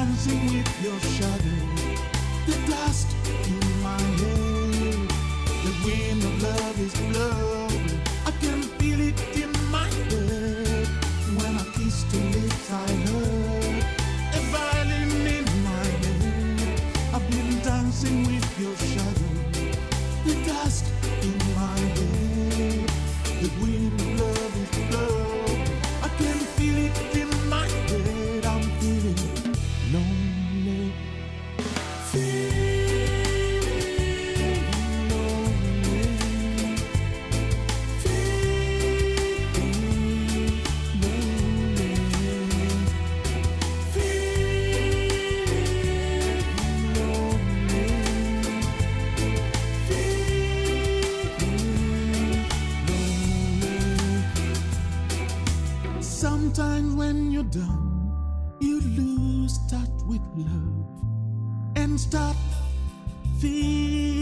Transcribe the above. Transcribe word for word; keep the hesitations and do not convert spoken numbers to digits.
dancing with your shadow, the dust in my hair. The wind of love is blowing, I can feel it in my head. When I kissed your lips I heard a violin in my head. I've been dancing with your shadow, the dust in my head. The wind of love is blowing, I can feel it in my head. I'm feeling lonely, feeling lonely, feeling lonely, feeling lonely, feeling lonely. Sometimes when you're down, you lose touch with love and stop feeling